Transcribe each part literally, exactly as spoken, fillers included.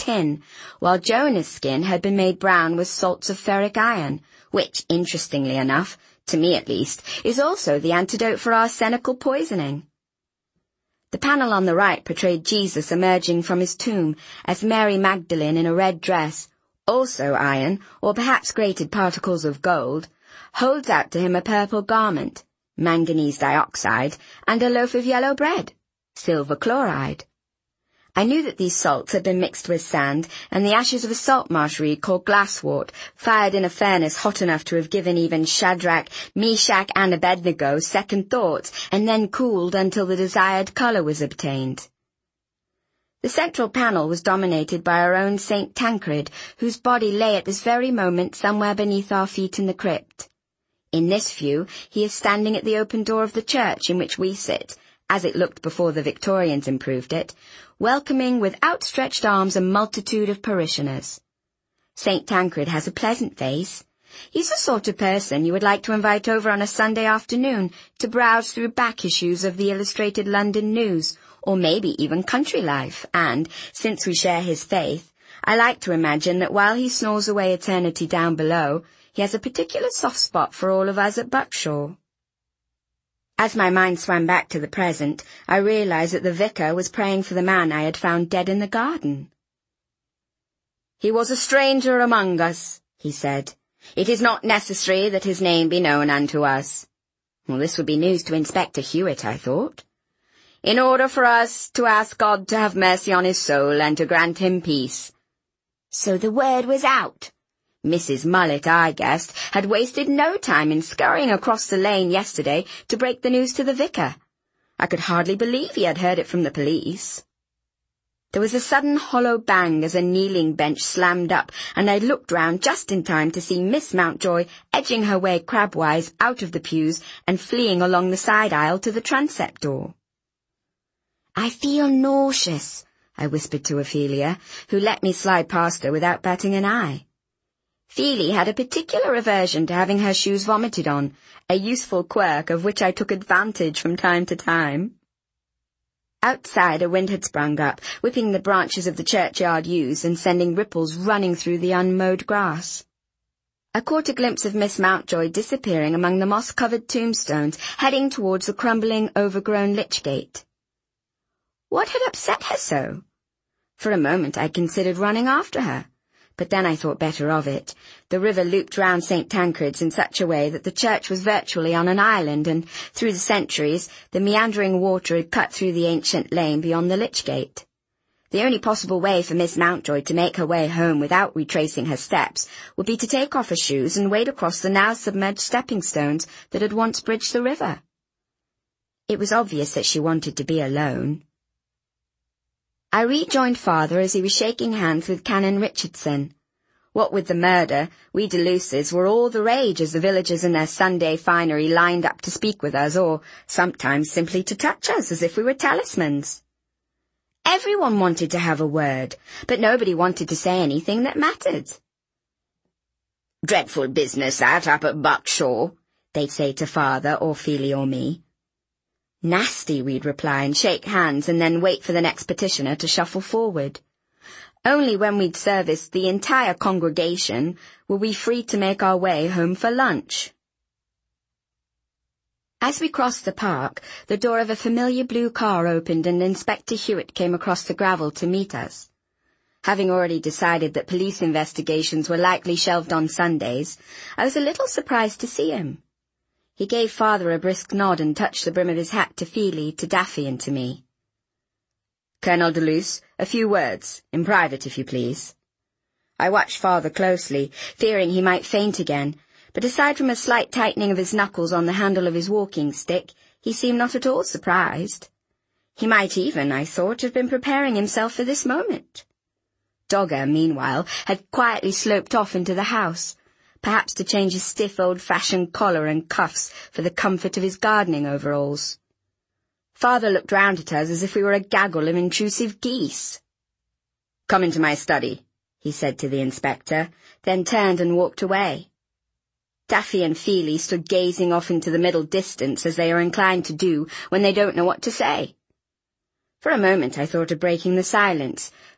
tin, while Jonah's skin had been made brown with salts of ferric iron, which, interestingly enough, to me at least, is also the antidote for arsenical poisoning. The panel on the right portrayed Jesus emerging from his tomb as Mary Magdalene in a red dress, also iron, or perhaps grated particles of gold, holds out to him a purple garment, manganese dioxide, and a loaf of yellow bread, silver chloride. I knew that these salts had been mixed with sand and the ashes of a salt marsh reed called glasswort, fired in a furnace hot enough to have given even Shadrach, Meshach, and Abednego second thoughts, and then cooled until the desired colour was obtained. The central panel was dominated by our own Saint Tancred, whose body lay at this very moment somewhere beneath our feet in the crypt. In this view, he is standing at the open door of the church in which we sit, as it looked before the Victorians improved it, welcoming with outstretched arms a multitude of parishioners. Saint Tancred has a pleasant face. He's the sort of person you would like to invite over on a Sunday afternoon to browse through back issues of the Illustrated London News, or maybe even Country Life, and, since we share his faith, I like to imagine that while he snores away eternity down below, he has a particular soft spot for all of us at Buckshaw. As my mind swam back to the present, I realized that the vicar was praying for the man I had found dead in the garden. "He was a stranger among us," he said. "It is not necessary that his name be known unto us." Well, this would be news to Inspector Hewitt, I thought. "In order for us to ask God to have mercy on his soul and to grant him peace." So the word was out. Missus Mullet, I guessed, had wasted no time in scurrying across the lane yesterday to break the news to the vicar. I could hardly believe he had heard it from the police. There was a sudden hollow bang as a kneeling bench slammed up, and I looked round just in time to see Miss Mountjoy edging her way crabwise out of the pews and fleeing along the side aisle to the transept door. "I feel nauseous," I whispered to Ophelia, who let me slide past her without batting an eye. Feely had a particular aversion to having her shoes vomited on, a useful quirk of which I took advantage from time to time. Outside a wind had sprung up, whipping the branches of the churchyard yews and sending ripples running through the unmowed grass. I caught a glimpse of Miss Mountjoy disappearing among the moss-covered tombstones, heading towards the crumbling, overgrown lich gate. What had upset her so? For a moment I considered running after her. But then I thought better of it. The river looped round Saint Tancred's in such a way that the church was virtually on an island, and through the centuries the meandering water had cut through the ancient lane beyond the lich gate. The only possible way for Miss Mountjoy to make her way home without retracing her steps would be to take off her shoes and wade across the now submerged stepping stones that had once bridged the river. It was obvious that she wanted to be alone. I rejoined Father as he was shaking hands with Canon Richardson. What with the murder, we Deluces were all the rage as the villagers in their Sunday finery lined up to speak with us, or sometimes simply to touch us as if we were talismans. Everyone wanted to have a word, but nobody wanted to say anything that mattered. "Dreadful business that up at Buckshaw," they'd say to Father or Feely or me. "Nasty," we'd reply and shake hands and then wait for the next petitioner to shuffle forward. Only when we'd serviced the entire congregation were we free to make our way home for lunch. As we crossed the park, the door of a familiar blue car opened and Inspector Hewitt came across the gravel to meet us. Having already decided that police investigations were likely shelved on Sundays, I was a little surprised to see him. He gave Father a brisk nod and touched the brim of his hat to Feely, to Daffy, and to me. "Colonel Deluse, a few words, in private, if you please." I watched Father closely, fearing he might faint again, but aside from a slight tightening of his knuckles on the handle of his walking stick, he seemed not at all surprised. He might even, I thought, have been preparing himself for this moment. Dogger, meanwhile, had quietly sloped off into the house, perhaps to change his stiff old-fashioned collar and cuffs for the comfort of his gardening overalls. Father looked round at us as if we were a gaggle of intrusive geese. "Come into my study," he said to the inspector, then turned and walked away. Daffy and Feely stood gazing off into the middle distance as they are inclined to do when they don't know what to say. For a moment I thought of breaking the silence,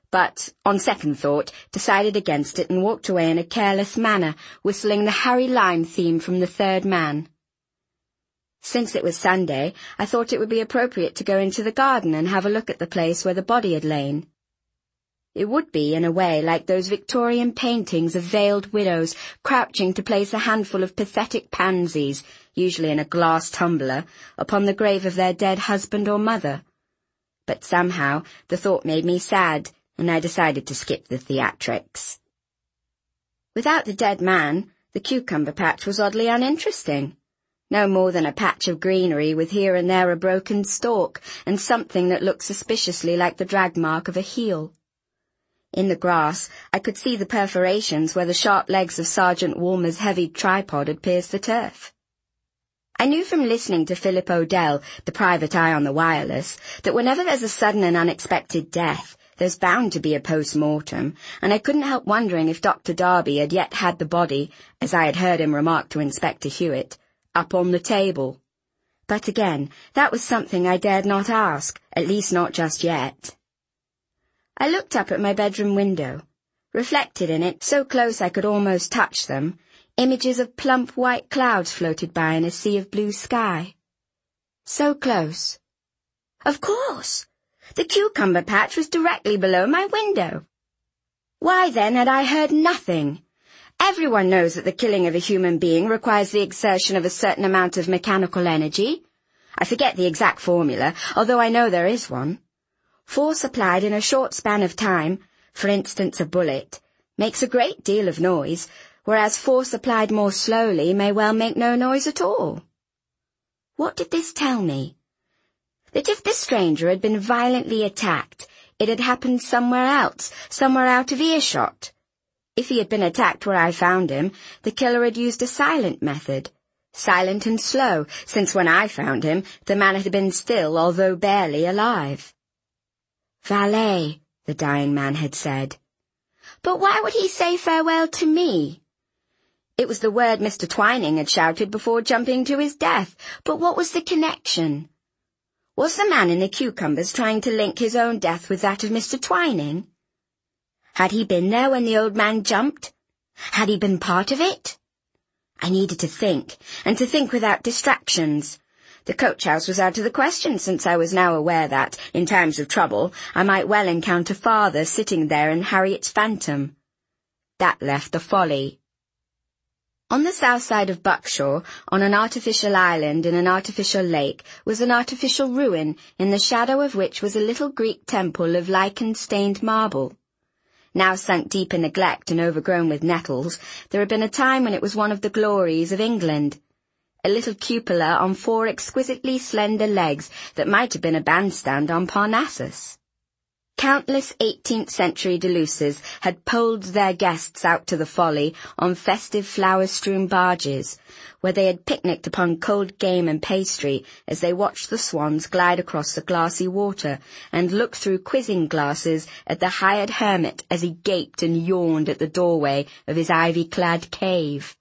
but, on second thought, decided against it and walked away in a careless manner, whistling the Harry Lime theme from The Third Man. Since it was Sunday, I thought it would be appropriate to go into the garden and have a look at the place where the body had lain. It would be, in a way, like those Victorian paintings of veiled widows crouching to place a handful of pathetic pansies, usually in a glass tumbler, upon the grave of their dead husband or mother. But somehow the thought made me sad, and I decided to skip the theatrics. Without the dead man, the cucumber patch was oddly uninteresting. No more than a patch of greenery with here and there a broken stalk and something that looked suspiciously like the drag mark of a heel. In the grass, I could see the perforations where the sharp legs of Sergeant Walmer's heavy tripod had pierced the turf. I knew from listening to Philip O'Dell, the private eye on the wireless, that whenever there's a sudden and unexpected death, there's bound to be a post-mortem, and I couldn't help wondering if Doctor Darby had yet had the body, as I had heard him remark to Inspector Hewitt, up on the table. But again, that was something I dared not ask, at least not just yet. I looked up at my bedroom window. Reflected in it, so close I could almost touch them, images of plump white clouds floated by in a sea of blue sky. So close. Of course! The cucumber patch was directly below my window. Why then had I heard nothing? Everyone knows that the killing of a human being requires the exertion of a certain amount of mechanical energy. I forget the exact formula, although I know there is one. Force applied in a short span of time, for instance a bullet, makes a great deal of noise, whereas force applied more slowly may well make no noise at all. What did this tell me? That if this stranger had been violently attacked, it had happened somewhere else, somewhere out of earshot. If he had been attacked where I found him, the killer had used a silent method. Silent and slow, since when I found him, the man had been still, although barely alive. Valet, the dying man had said. But why would he say farewell to me? It was the word Mister Twining had shouted before jumping to his death, but what was the connection? Was the man in the cucumbers trying to link his own death with that of Mister Twining? Had he been there when the old man jumped? Had he been part of it? I needed to think, and to think without distractions. The coach-house was out of the question, since I was now aware that, in times of trouble, I might well encounter father sitting there in Harriet's phantom. That left the Folly. On the south side of Buckshaw, on an artificial island in an artificial lake, was an artificial ruin, in the shadow of which was a little Greek temple of lichen-stained marble. Now sunk deep in neglect and overgrown with nettles, there had been a time when it was one of the glories of England. A little cupola on four exquisitely slender legs that might have been a bandstand on Parnassus. Countless eighteenth century Deluses had poled their guests out to the Folly on festive flower-strewn barges, where they had picnicked upon cold game and pastry as they watched the swans glide across the glassy water and looked through quizzing glasses at the hired hermit as he gaped and yawned at the doorway of his ivy-clad cave.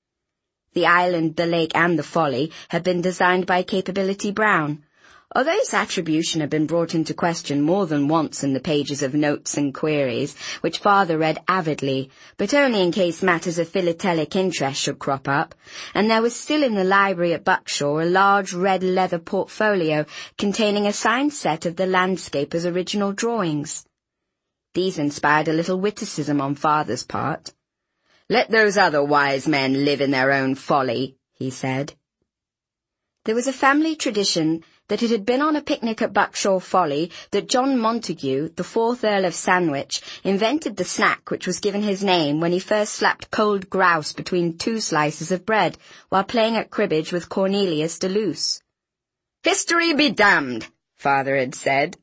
The island, the lake, and the Folly had been designed by Capability Brown, although its attribution had been brought into question more than once in the pages of notes and queries, which father read avidly, but only in case matters of philatelic interest should crop up, and there was still in the library at Buckshaw a large red leather portfolio containing a signed set of the landscaper's original drawings. These inspired a little witticism on father's part. "Let those other wise men live in their own folly," he said. There was a family tradition that it had been on a picnic at Buckshaw Folly that John Montague, the fourth Earl of Sandwich, invented the snack which was given his name when he first slapped cold grouse between two slices of bread while playing at cribbage with Cornelius de Luce. "History be damned," father had said.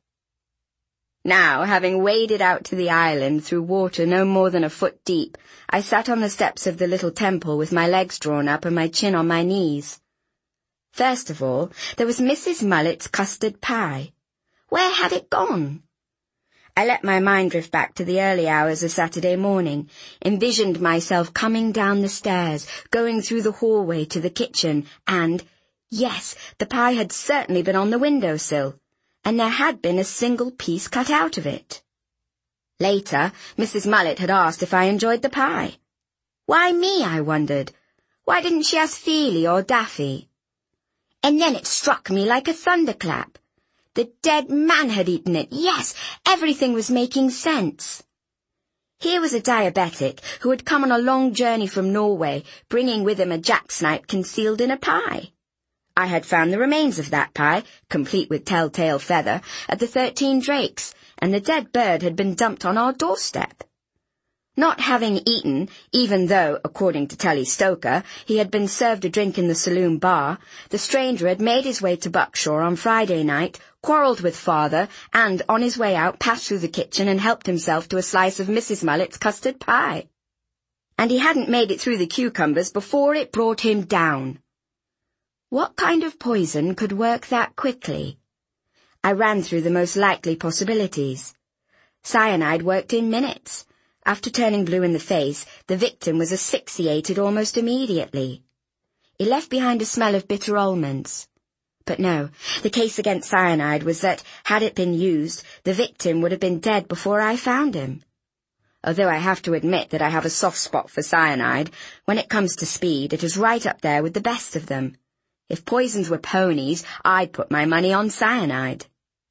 Now, having waded out to the island through water no more than a foot deep, I sat on the steps of the little temple with my legs drawn up and my chin on my knees. First of all, there was Missus Mullet's custard pie. Where had it gone? I let my mind drift back to the early hours of Saturday morning, envisioned myself coming down the stairs, going through the hallway to the kitchen, and, yes, the pie had certainly been on the windowsill, and there had been a single piece cut out of it. Later, Missus Mullet had asked if I enjoyed the pie. Why me, I wondered. Why didn't she ask Feely or Daffy? And then it struck me like a thunderclap. The dead man had eaten it. Yes, everything was making sense. Here was a diabetic who had come on a long journey from Norway, bringing with him a jacksnipe concealed in a pie. I had found the remains of that pie, complete with telltale feather, at the Thirteen Drakes, and the dead bird had been dumped on our doorstep. Not having eaten, even though, according to Telly Stoker, he had been served a drink in the saloon bar, the stranger had made his way to Buckshaw on Friday night, quarrelled with father, and, on his way out, passed through the kitchen and helped himself to a slice of Missus Mullet's custard pie. And he hadn't made it through the cucumbers before it brought him down. What kind of poison could work that quickly? I ran through the most likely possibilities. Cyanide worked in minutes. After turning blue in the face, the victim was asphyxiated almost immediately. It left behind a smell of bitter almonds. But no, the case against cyanide was that, had it been used, the victim would have been dead before I found him. Although I have to admit that I have a soft spot for cyanide, when it comes to speed, it is right up there with the best of them. If poisons were ponies, I'd put my money on cyanide.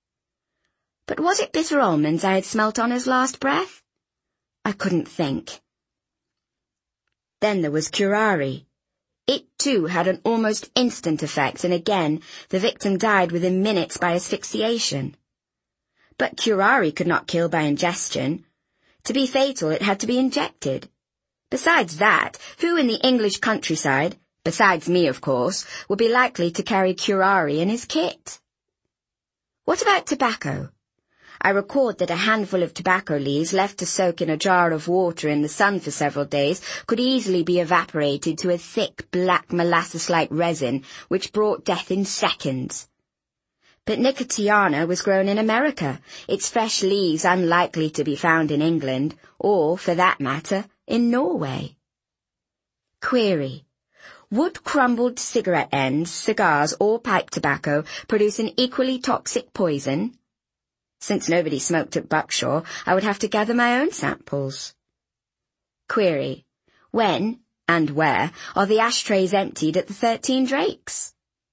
But was it bitter almonds I had smelt on his last breath? I couldn't think. Then there was curare. It, too, had an almost instant effect, and again, the victim died within minutes by asphyxiation. But curare could not kill by ingestion. To be fatal, it had to be injected. Besides that, who in the English countryside, besides me, of course, would be likely to carry curare in his kit? What about tobacco? I recalled that a handful of tobacco leaves left to soak in a jar of water in the sun for several days could easily be evaporated to a thick, black, molasses-like resin, which brought death in seconds. But Nicotiana was grown in America, its fresh leaves unlikely to be found in England, or, for that matter, in Norway. Query. Would crumbled cigarette ends, cigars, or pipe tobacco produce an equally toxic poison? Since nobody smoked at Buckshaw, I would have to gather my own samples. Query. When, and where, are the ashtrays emptied at the Thirteen Drakes?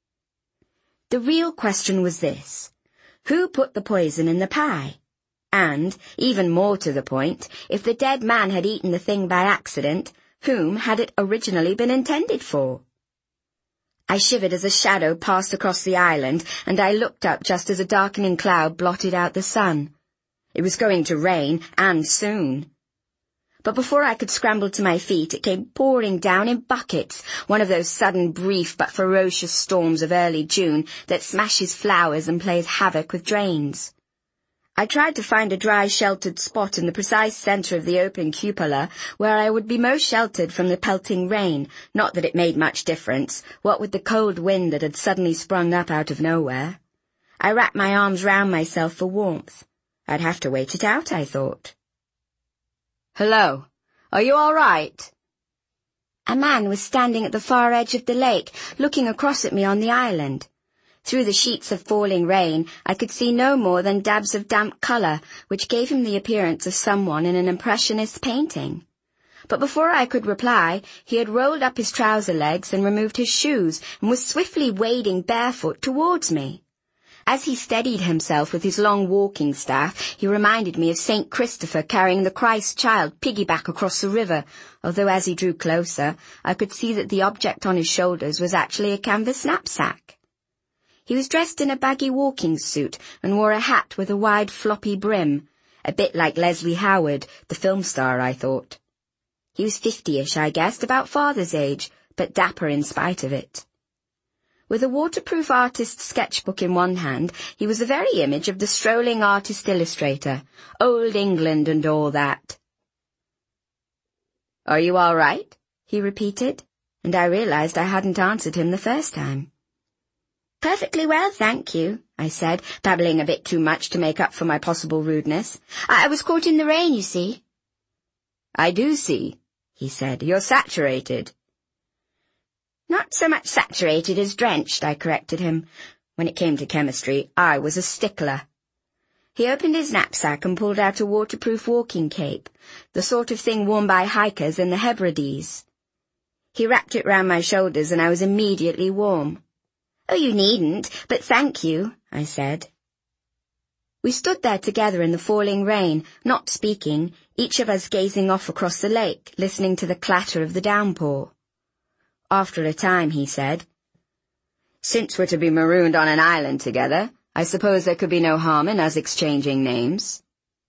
The real question was this. Who put the poison in the pie? And, even more to the point, if the dead man had eaten the thing by accident, whom had it originally been intended for? I shivered as a shadow passed across the island, and I looked up just as a darkening cloud blotted out the sun. It was going to rain, and soon. But before I could scramble to my feet, it came pouring down in buckets, one of those sudden, brief but ferocious storms of early June that smashes flowers and plays havoc with drains. I tried to find a dry, sheltered spot in the precise centre of the open cupola where I would be most sheltered from the pelting rain, not that it made much difference, what with the cold wind that had suddenly sprung up out of nowhere. I wrapped my arms round myself for warmth. I'd have to wait it out, I thought. Hello, are you all right? A man was standing at the far edge of the lake, looking across at me on the island. Through the sheets of falling rain, I could see no more than dabs of damp colour, which gave him the appearance of someone in an impressionist painting. But before I could reply, he had rolled up his trouser legs and removed his shoes, and was swiftly wading barefoot towards me. As he steadied himself with his long walking staff, he reminded me of Saint Christopher carrying the Christ child piggyback across the river, although as he drew closer, I could see that the object on his shoulders was actually a canvas knapsack. He was dressed in a baggy walking suit and wore a hat with a wide floppy brim, a bit like Leslie Howard, the film star, I thought. He was fifty-ish, I guessed, about father's age, but dapper in spite of it. With a waterproof artist's sketchbook in one hand, he was the very image of the strolling artist-illustrator, old England and all that. "Are you all right?" he repeated, and I realized I hadn't answered him the first time. "Perfectly well, thank you," I said, babbling a bit too much to make up for my possible rudeness. I, I was caught in the rain, you see." "I do see," he said. "You're saturated." "Not so much saturated as drenched," I corrected him. When it came to chemistry, I was a stickler. He opened his knapsack and pulled out a waterproof walking cape, the sort of thing worn by hikers in the Hebrides. He wrapped it round my shoulders and I was immediately warm. "Oh, you needn't, but thank you," I said. We stood there together in the falling rain, not speaking, each of us gazing off across the lake, listening to the clatter of the downpour. After a time he said, "Since we're to be marooned on an island together, I suppose there could be no harm in us exchanging names."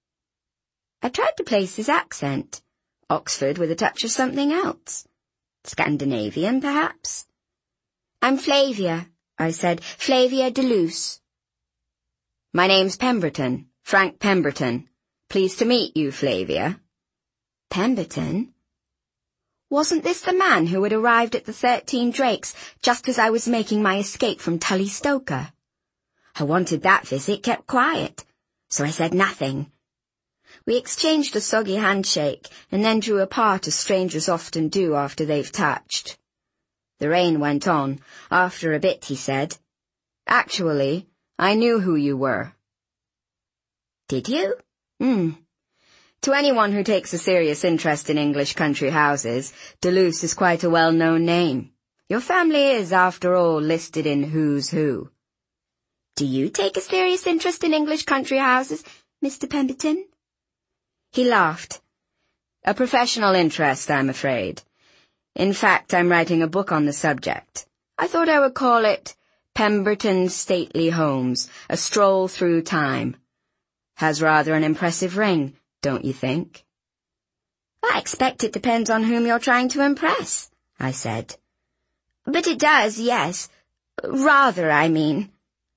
I tried to place his accent. Oxford with a touch of something else. Scandinavian, perhaps? "I'm Flavia," I said. "Flavia de Luce." "My name's Pemberton, Frank Pemberton. Pleased to meet you, Flavia." Pemberton? Wasn't this the man who had arrived at the Thirteen Drakes just as I was making my escape from Tully Stoker? I wanted that visit kept quiet, so I said nothing. We exchanged a soggy handshake and then drew apart as strangers often do after they've touched. The rain went on. After a bit he said, "Actually, I knew who you were." "Did you?" Hmm. To anyone who takes a serious interest in English country houses, Deluse is quite a well-known name. Your family is, after all, listed in Who's Who. "Do you take a serious interest in English country houses, Mister Pemberton?" He laughed. "A professional interest, I'm afraid. In fact, I'm writing a book on the subject. I thought I would call it Pemberton's Stately Homes, A Stroll Through Time. Has rather an impressive ring, don't you think?" "I expect it depends on whom you're trying to impress," I said. "But it does, yes. Rather, I mean."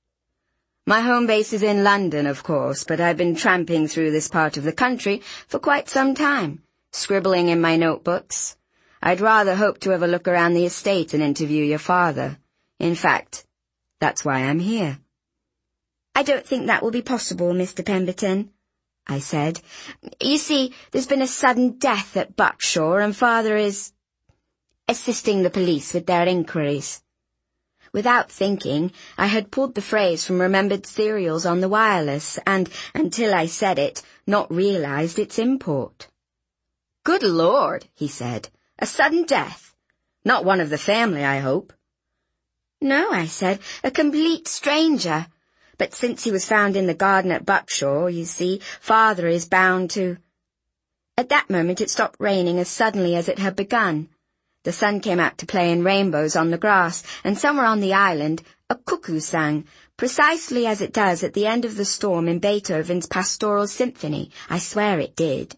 My home base is in London, of course, but I've been tramping through this part of the country for quite some time, scribbling in my notebooks. I'd rather hope to have a look around the estate and interview your father. In fact, that's why I'm here." "I don't think that will be possible, Mister Pemberton," I said. "You see, there's been a sudden death at Buckshaw, and Father is assisting the police with their inquiries." Without thinking, I had pulled the phrase from remembered serials on the wireless and, until I said it, not realized its import. "Good Lord," he said. "A sudden death? Not one of the family, I hope?" "No," I said. "A complete stranger. But since he was found in the garden at Buckshaw, you see, Father is bound to—" At that moment it stopped raining as suddenly as it had begun. The sun came out to play in rainbows on the grass, and somewhere on the island a cuckoo sang, precisely as it does at the end of the storm in Beethoven's Pastoral Symphony. I swear it did.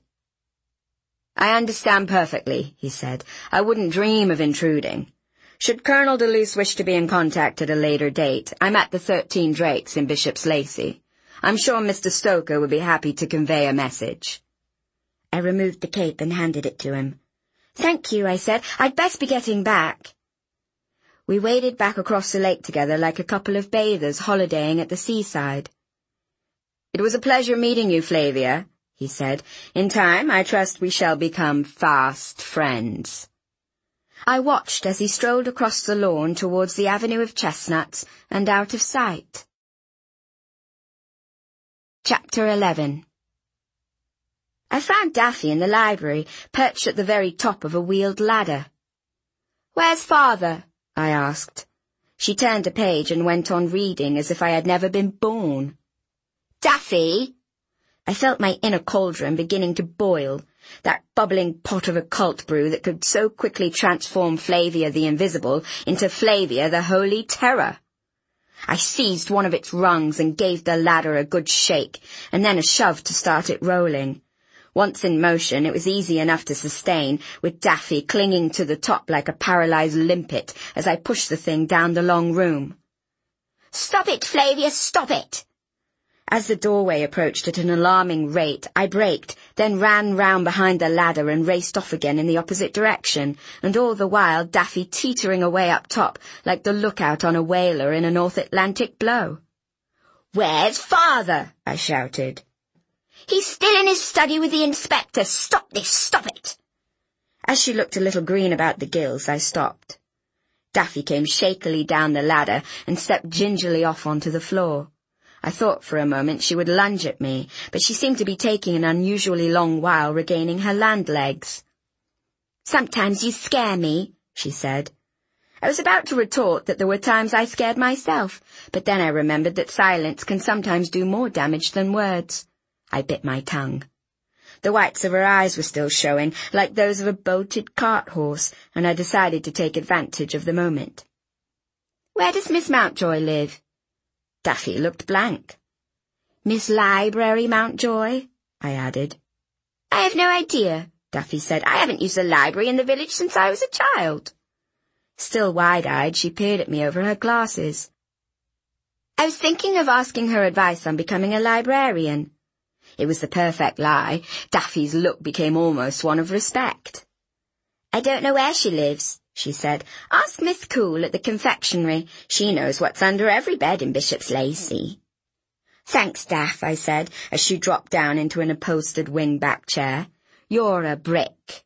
"I understand perfectly," he said. "I wouldn't dream of intruding. Should Colonel Deluse wish to be in contact at a later date, I'm at the Thirteen Drakes in Bishop's Lacey. I'm sure Mister Stoker would be happy to convey a message." I removed the cape and handed it to him. "Thank you," I said. "I'd best be getting back." We waded back across the lake together like a couple of bathers holidaying at the seaside. "It was a pleasure meeting you, Flavia," he said. "In time, I trust we shall become fast friends." I watched as he strolled across the lawn towards the avenue of chestnuts and out of sight. Chapter eleven. I found Daffy in the library, perched at the very top of a wheeled ladder. "Where's Father?" I asked. She turned a page and went on reading as if I had never been born. "Daffy!" I felt my inner cauldron beginning to boil, that bubbling pot of occult brew that could so quickly transform Flavia the Invisible into Flavia the Holy Terror. I seized one of its rungs and gave the ladder a good shake, and then a shove to start it rolling. Once in motion, it was easy enough to sustain, with Daffy clinging to the top like a paralyzed limpet as I pushed the thing down the long room. "Stop it, Flavia, stop it!" As the doorway approached at an alarming rate, I braked, then ran round behind the ladder and raced off again in the opposite direction, and all the while Daffy teetering away up top like the lookout on a whaler in a North Atlantic blow. "Where's Father?" I shouted. "He's still in his study with the inspector. Stop this, stop it!" As she looked a little green about the gills, I stopped. Daffy came shakily down the ladder and stepped gingerly off onto the floor. I thought for a moment she would lunge at me, but she seemed to be taking an unusually long while regaining her land legs. "Sometimes you scare me," she said. I was about to retort that there were times I scared myself, but then I remembered that silence can sometimes do more damage than words. I bit my tongue. The whites of her eyes were still showing, like those of a bolted cart horse, and I decided to take advantage of the moment. "Where does Miss Mountjoy live?" Daffy looked blank. "Miss Library Mountjoy?" I added. "I have no idea," Daffy said. "I haven't used the library in the village since I was a child." Still wide-eyed, she peered at me over her glasses. I was thinking of asking her advice on becoming a librarian. It was the perfect lie. Daffy's look became almost one of respect. "I don't know where she lives," she said. "Ask Miss Cool at the confectionery. She knows what's under every bed in Bishop's Lacey." "Thanks, Daff," I said, as she dropped down into an upholstered wing-back chair. "You're a brick."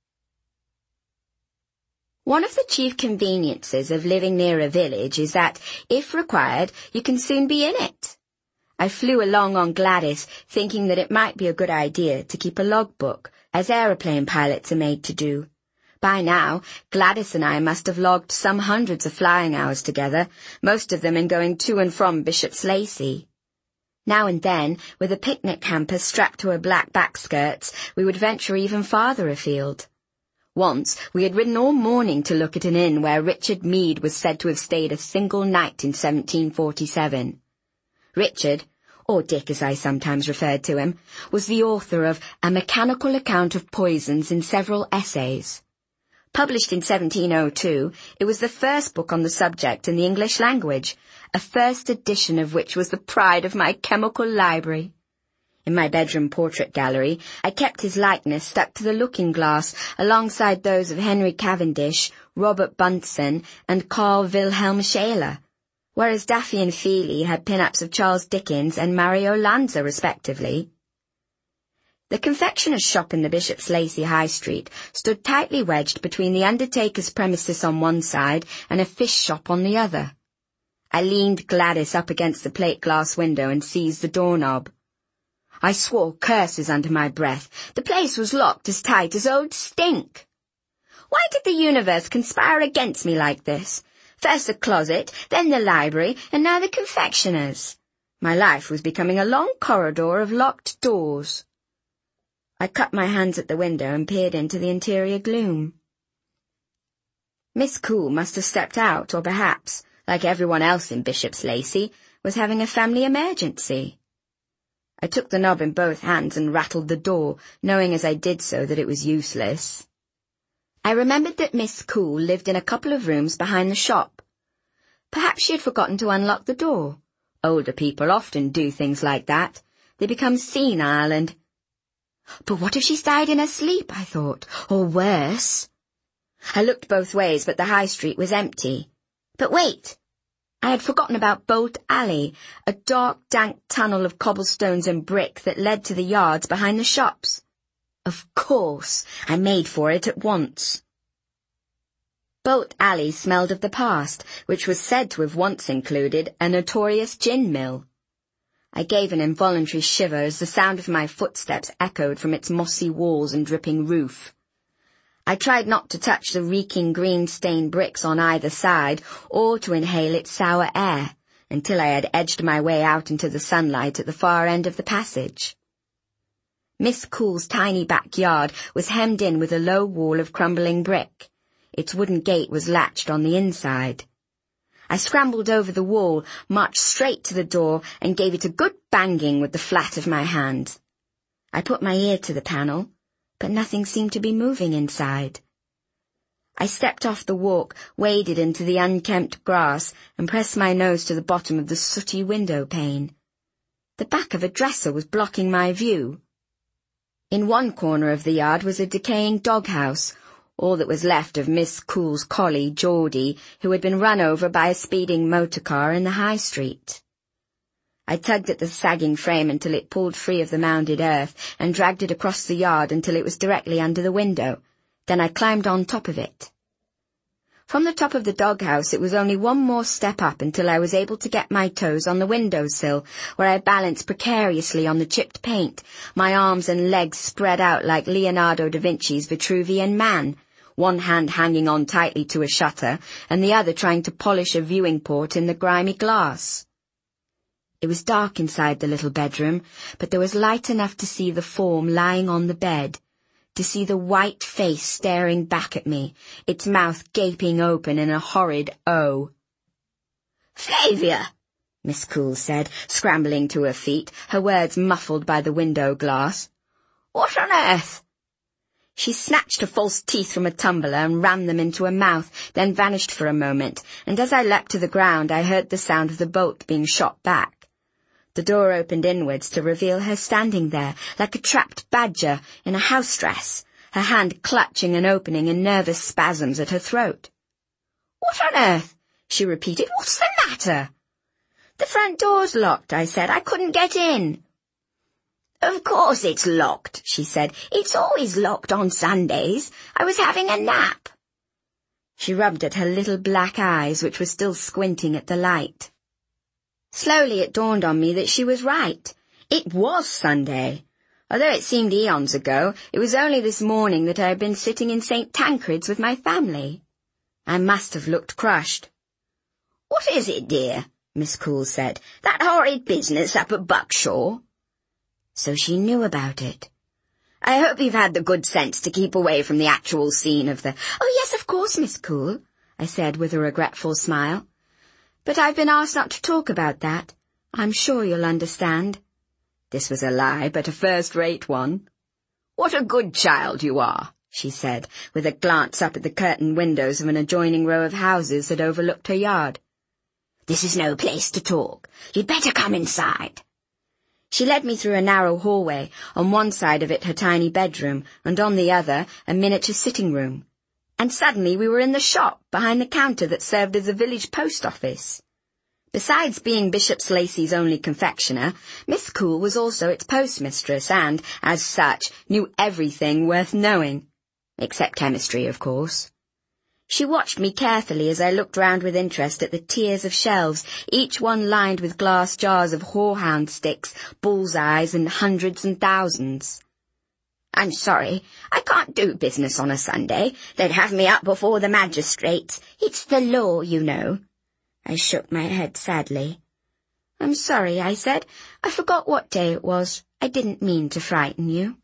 One of the chief conveniences of living near a village is that, if required, you can soon be in it. I flew along on Gladys, thinking that it might be a good idea to keep a logbook, as aeroplane pilots are made to do. By now, Gladys and I must have logged some hundreds of flying hours together, most of them in going to and from Bishop's Lacey. Now and then, with a picnic hamper strapped to her black back skirts, we would venture even farther afield. Once, we had ridden all morning to look at an inn where Richard Meade was said to have stayed a single night in seventeen forty-seven. Richard, or Dick as I sometimes referred to him, was the author of A Mechanical Account of Poisons in several essays. Published in seventeen oh two, it was the first book on the subject in the English language, a first edition of which was the pride of my chemical library. In my bedroom portrait gallery, I kept his likeness stuck to the looking-glass alongside those of Henry Cavendish, Robert Bunsen, and Carl Wilhelm Scheele, whereas Daffy and Feely had pin-ups of Charles Dickens and Mario Lanza, respectively. The confectioner's shop in the Bishop's Lacey High Street stood tightly wedged between the undertaker's premises on one side and a fish shop on the other. I leaned Gladys up against the plate-glass window and seized the doorknob. I swore curses under my breath. The place was locked as tight as old stink. Why did the universe conspire against me like this? First the closet, then the library, and now the confectioner's. My life was becoming a long corridor of locked doors. I cupped my hands at the window and peered into the interior gloom. Miss Cool must have stepped out, or perhaps, like everyone else in Bishop's Lacey, was having a family emergency. I took the knob in both hands and rattled the door, knowing as I did so that it was useless. I remembered that Miss Cool lived in a couple of rooms behind the shop. Perhaps she had forgotten to unlock the door. Older people often do things like that. They become senile and... But what if she's died in her sleep, I thought, or worse? I looked both ways, but the high street was empty. But wait! I had forgotten about Bolt Alley, a dark, dank tunnel of cobblestones and brick that led to the yards behind the shops. Of course, I made for it at once. Bolt Alley smelled of the past, which was said to have once included a notorious gin mill. I gave an involuntary shiver as the sound of my footsteps echoed from its mossy walls and dripping roof. I tried not to touch the reeking green-stained bricks on either side, or to inhale its sour air, until I had edged my way out into the sunlight at the far end of the passage. Miss Cool's tiny backyard was hemmed in with a low wall of crumbling brick. Its wooden gate was latched on the inside. I scrambled over the wall, marched straight to the door, and gave it a good banging with the flat of my hand. I put my ear to the panel, but nothing seemed to be moving inside. I stepped off the walk, waded into the unkempt grass, and pressed my nose to the bottom of the sooty window pane. The back of a dresser was blocking my view. In one corner of the yard was a decaying doghouse, all that was left of Miss Cool's collie, Geordie, who had been run over by a speeding motor car in the high street. I tugged at the sagging frame until it pulled free of the mounded earth and dragged it across the yard until it was directly under the window. Then I climbed on top of it. From the top of the doghouse it was only one more step up until I was able to get my toes on the windowsill, where I balanced precariously on the chipped paint, my arms and legs spread out like Leonardo da Vinci's Vitruvian Man, one hand hanging on tightly to a shutter and the other trying to polish a viewing port in the grimy glass. It was dark inside the little bedroom, but there was light enough to see the form lying on the bed, to see the white face staring back at me, its mouth gaping open in a horrid O. "Flavia!" Miss Cool said, scrambling to her feet, her words muffled by the window glass. "What on earth?" She snatched her false teeth from a tumbler and rammed them into her mouth, then vanished for a moment, and as I leapt to the ground I heard the sound of the bolt being shot back. The door opened inwards to reveal her standing there, like a trapped badger in a house dress, her hand clutching an opening in nervous spasms at her throat. "What on earth?" she repeated. "What's the matter?" "The front door's locked," I said. "I couldn't get in." "Of course it's locked," she said. "It's always locked on Sundays. I was having a nap." She rubbed at her little black eyes, which were still squinting at the light. Slowly it dawned on me that she was right. It was Sunday. Although it seemed eons ago, it was only this morning that I had been sitting in Saint Tancred's with my family. I must have looked crushed. "What is it, dear?" Miss Cool said. "That horrid business up at Buckshaw?" So she knew about it. "I hope you've had the good sense to keep away from the actual scene of the—" "Oh, yes, of course, Miss Cool," I said with a regretful smile. "But I've been asked not to talk about that. I'm sure you'll understand." This was a lie, but a first-rate one. "What a good child you are," she said, with a glance up at the curtained windows of an adjoining row of houses that overlooked her yard. "This is no place to talk. You'd better come inside." She led me through a narrow hallway, on one side of it her tiny bedroom, and on the other a miniature sitting room. And suddenly we were in the shop, behind the counter that served as a village post office. Besides being Bishop Slacey's only confectioner, Miss Cool was also its postmistress and, as such, knew everything worth knowing. Except chemistry, of course. She watched me carefully as I looked round with interest at the tiers of shelves, each one lined with glass jars of horehound sticks, bullseyes, and hundreds and thousands. "I'm sorry, I can't do business on a Sunday. They'd have me up before the magistrates. It's the law, you know." I shook my head sadly. "I'm sorry," I said. "I forgot what day it was. I didn't mean to frighten you."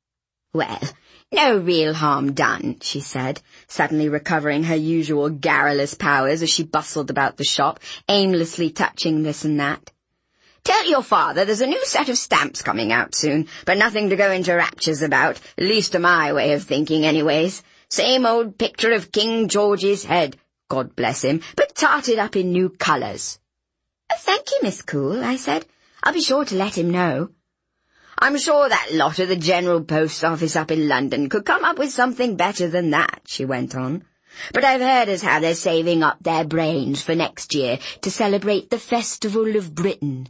"Well, no real harm done," she said, suddenly recovering her usual garrulous powers as she bustled about the shop, aimlessly touching this and that. "Tell your father there's a new set of stamps coming out soon, but nothing to go into raptures about, at least to my way of thinking anyways. Same old picture of King George's head, God bless him, but tarted up in new colours." "Oh, thank you, Miss Cool," I said. "I'll be sure to let him know." "I'm sure that lot of the General Post Office up in London could come up with something better than that," she went on. "But I've heard as how they're saving up their brains for next year to celebrate the Festival of Britain."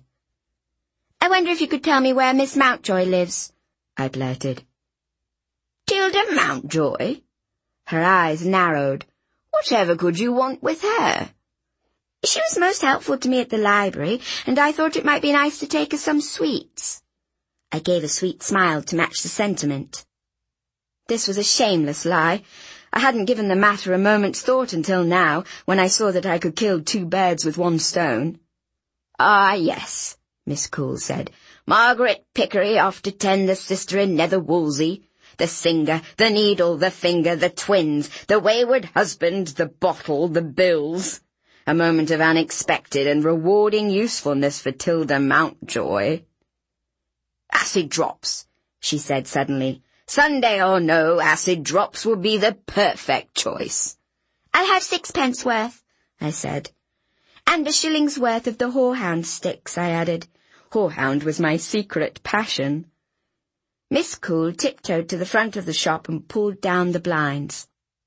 "I wonder if you could tell me where Miss Mountjoy lives," I blurted. "Tilda Mountjoy?" Her eyes narrowed. "Whatever could you want with her?" "She was most helpful to me at the library, and I thought it might be nice to take her some sweets." I gave a sweet smile to match the sentiment. This was a shameless lie. I hadn't given the matter a moment's thought until now, when I saw that I could kill two birds with one stone. "Ah, yes," Miss Cool said. "Margaret Pickery off to tend the sister in Nether Wolsey. The singer, the needle, the finger, the twins, the wayward husband, the bottle, the bills. A moment of unexpected and rewarding usefulness for Tilda Mountjoy." "Acid drops," she said suddenly. "Sunday or no, acid drops will be the perfect choice." "I'll have sixpence worth," I said. "And a shilling's worth of the horehound sticks," I added. Horehound was my secret passion. Miss Cool tiptoed to the front of the shop and pulled down the blinds.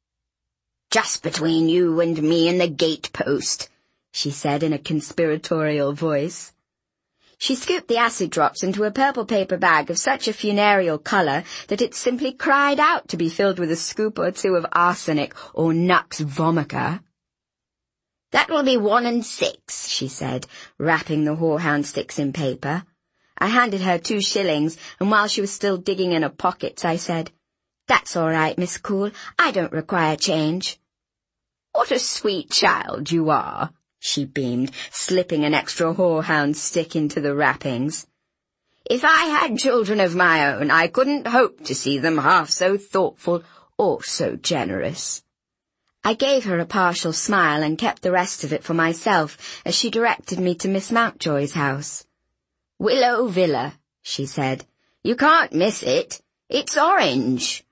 "Just between you and me and the gate-post," she said in a conspiratorial voice. She scooped the acid drops into a purple paper bag of such a funereal colour that it simply cried out to be filled with a scoop or two of arsenic or nux vomica. "That will be one and six," she said, wrapping the horehound sticks in paper. I handed her two shillings, and while she was still digging in her pockets, I said, "That's all right, Miss Cool. I don't require change." "What a sweet child you are," she beamed, slipping an extra horehound stick into the wrappings. "If I had children of my own, I couldn't hope to see them half so thoughtful or so generous." I gave her a partial smile and kept the rest of it for myself as she directed me to Miss Mountjoy's house. "Willow Villa," she said. "You can't miss it. It's orange."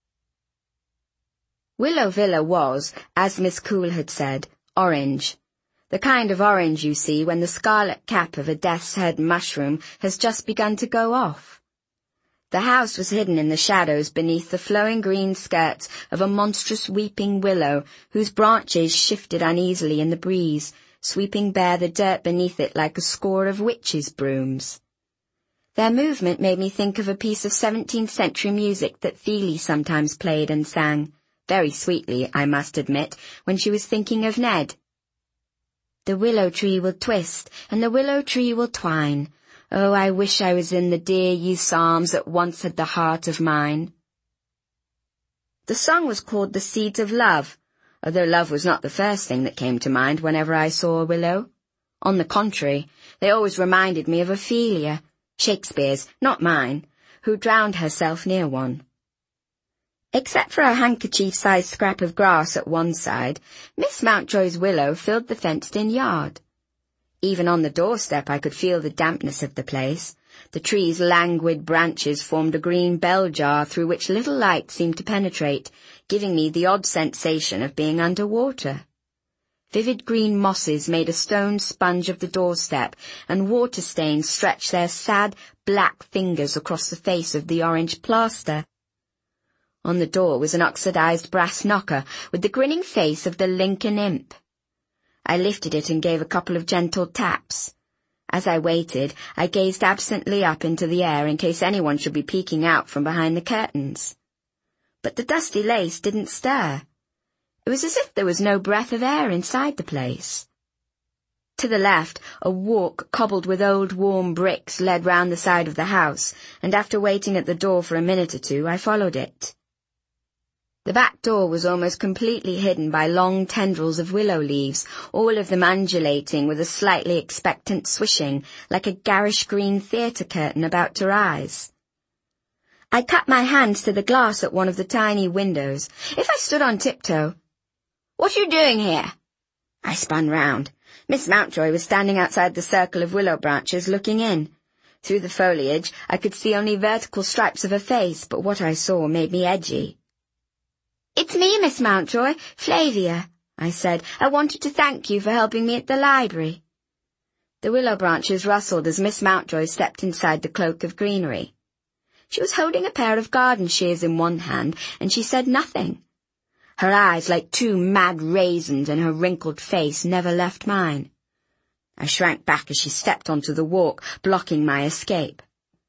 Willow Villa was, as Miss Cool had said, orange. The kind of orange you see when the scarlet cap of a death's head mushroom has just begun to go off. The house was hidden in the shadows beneath the flowing green skirts of a monstrous weeping willow whose branches shifted uneasily in the breeze, sweeping bare the dirt beneath it like a score of witches' brooms. Their movement made me think of a piece of seventeenth century music that Feely sometimes played and sang, very sweetly, I must admit, when she was thinking of Ned. "The willow tree will twist, and the willow tree will twine. Oh, I wish I was in the dear ye psalms that once had the heart of mine." The song was called The Seeds of Love, although love was not the first thing that came to mind whenever I saw a willow. On the contrary, they always reminded me of Ophelia, Shakespeare's, not mine, who drowned herself near one. Except for a handkerchief-sized scrap of grass at one side, Miss Mountjoy's willow filled the fenced-in yard. Even on the doorstep I could feel the dampness of the place. The tree's languid branches formed a green bell jar through which little light seemed to penetrate, giving me the odd sensation of being under water. Vivid green mosses made a stone sponge of the doorstep, and water stains stretched their sad, black fingers across the face of the orange plaster. On the door was an oxidized brass knocker with the grinning face of the Lincoln imp. I lifted it and gave a couple of gentle taps. As I waited, I gazed absently up into the air in case anyone should be peeking out from behind the curtains. But the dusty lace didn't stir. It was as if there was no breath of air inside the place. To the left, a walk cobbled with old warm bricks led round the side of the house, and after waiting at the door for a minute or two, I followed it. The back door was almost completely hidden by long tendrils of willow leaves, all of them undulating with a slightly expectant swishing, like a garish green theatre curtain about to rise. I cut my hands to the glass at one of the tiny windows. If I stood on tiptoe... "What are you doing here?" I spun round. Miss Mountjoy was standing outside the circle of willow branches looking in. Through the foliage, I could see only vertical stripes of her face, but what I saw made me edgy. "It's me, Miss Mountjoy, Flavia," I said. "I wanted to thank you for helping me at the library." The willow branches rustled as Miss Mountjoy stepped inside the cloak of greenery. She was holding a pair of garden shears in one hand, and she said nothing. Her eyes, like two mad raisins, and her wrinkled face never left mine. I shrank back as she stepped onto the walk, blocking my escape.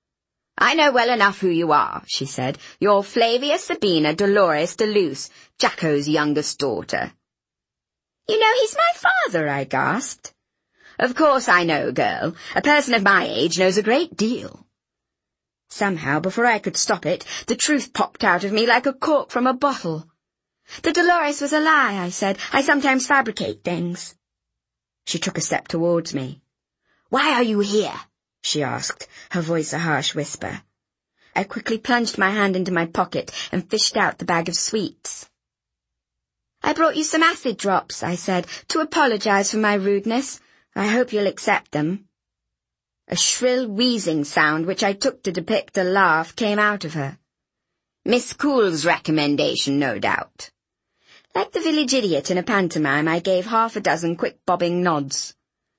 "I know well enough who you are," she said. "You're Flavia Sabina Dolores de Luce, Jacko's youngest daughter." "You know he's my father," I gasped. "Of course I know, girl. A person of my age knows a great deal." Somehow, before I could stop it, the truth popped out of me like a cork from a bottle. "The Dolores was a lie," I said. "I sometimes fabricate things." She took a step towards me. "Why are you here?" she asked, her voice a harsh whisper. I quickly plunged my hand into my pocket and fished out the bag of sweets. "I brought you some acid drops," I said, "to apologize for my rudeness. I hope you'll accept them." A shrill wheezing sound, which I took to depict a laugh, came out of her. "Miss Cool's recommendation, no doubt." Like the village idiot in a pantomime, I gave half a dozen quick bobbing nods.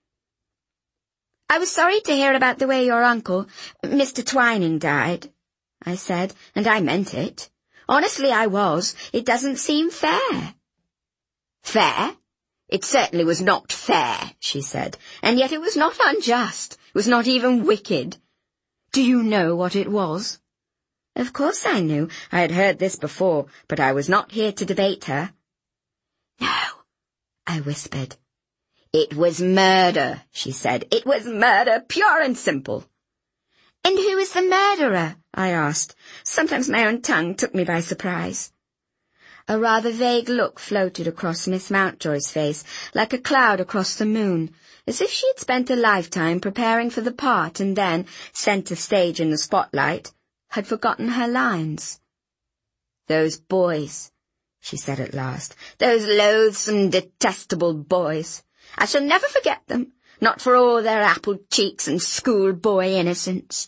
"I was sorry to hear about the way your uncle, Mister Twining, died," I said, and I meant it. Honestly, I was. It doesn't seem fair. "Fair? It certainly was not fair, she said, and yet it was not unjust. It was not even wicked. Do you know what it was? Of course I knew. I had heard this before, but I was not here to debate her. No, I whispered. It was murder, she said. It was murder, pure and simple. And who is the murderer? I asked. Sometimes my own tongue took me by surprise. A rather vague look floated across Miss Mountjoy's face, like a cloud across the moon, as if she had spent a lifetime preparing for the part and then, centre stage in the spotlight, had forgotten her lines. Those boys, she said at last, those loathsome, detestable boys. I shall never forget them, not for all their apple cheeks and schoolboy innocence.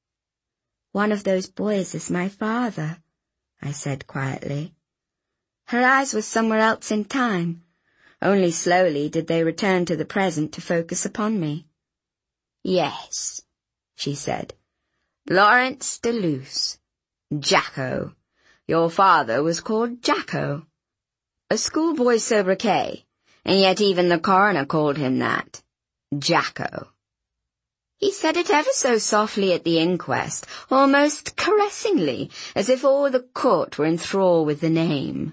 One of those boys is my father, I said quietly. Her eyes were somewhere else in time. Only slowly did they return to the present to focus upon me. Yes, she said. Lawrence de Luce. Jacko. Your father was called Jacko. A schoolboy sobriquet, and yet even the coroner called him that. Jacko. He said it ever so softly at the inquest, almost caressingly, as if all the court were in thrall with the name.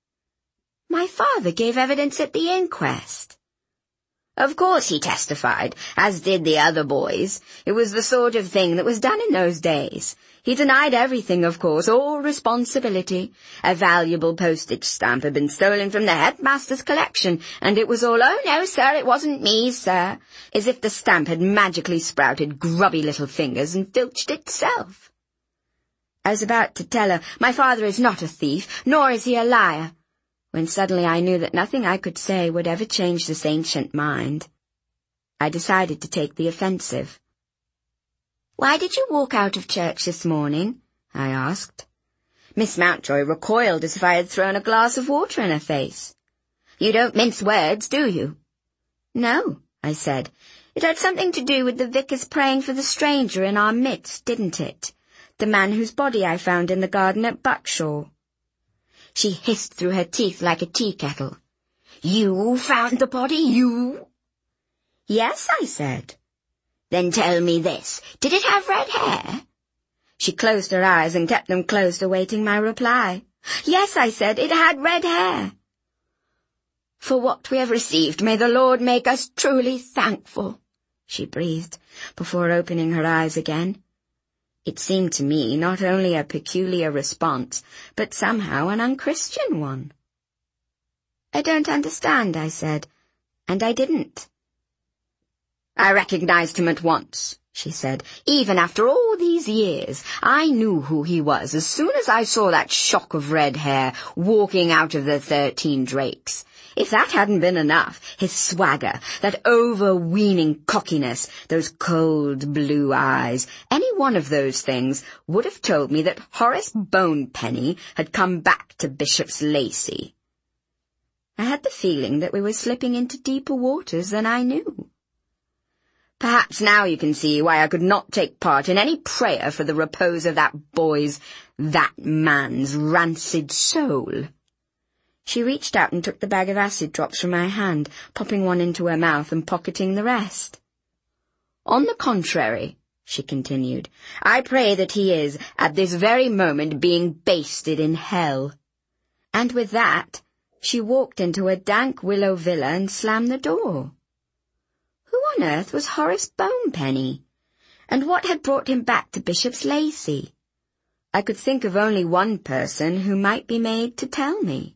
My father gave evidence at the inquest. Of course he testified, as did the other boys. It was the sort of thing that was done in those days. He denied everything, of course, all responsibility. A valuable postage stamp had been stolen from the headmaster's collection, and it was all, oh no, sir, it wasn't me, sir, as if the stamp had magically sprouted grubby little fingers and filched itself. I was about to tell her, my father is not a thief, nor is he a liar, when suddenly I knew that nothing I could say would ever change this ancient mind. I decided to take the offensive. Why did you walk out of church this morning? I asked. Miss Mountjoy recoiled as if I had thrown a glass of water in her face. You don't mince words, do you? No, I said. It had something to do with the vicar's praying for the stranger in our midst, didn't it? The man whose body I found in the garden at Buckshaw. She hissed through her teeth like a tea kettle. You found the body, you? Yes, I said. Then tell me this, did it have red hair? She closed her eyes and kept them closed, awaiting my reply. Yes, I said, it had red hair. For what we have received, may the Lord make us truly thankful, she breathed, before opening her eyes again. It seemed to me not only a peculiar response, but somehow an unchristian one. I don't understand, I said, and I didn't. I recognized him at once, she said. Even after all these years, I knew who he was as soon as I saw that shock of red hair walking out of the Thirteen Drakes. If that hadn't been enough, his swagger, that overweening cockiness, those cold blue eyes, any one of those things would have told me that Horace Bonepenny had come back to Bishop's Lacey. I had the feeling that we were slipping into deeper waters than I knew. Perhaps now you can see why I could not take part in any prayer for the repose of that boy's, that man's rancid soul. She reached out and took the bag of acid drops from my hand, popping one into her mouth and pocketing the rest. On the contrary, she continued, I pray that he is, at this very moment, being basted in hell. And with that, she walked into a dank willow villa and slammed the door. Who on earth was Horace Bonepenny? And what had brought him back to Bishop's Lacey? I could think of only one person who might be made to tell me.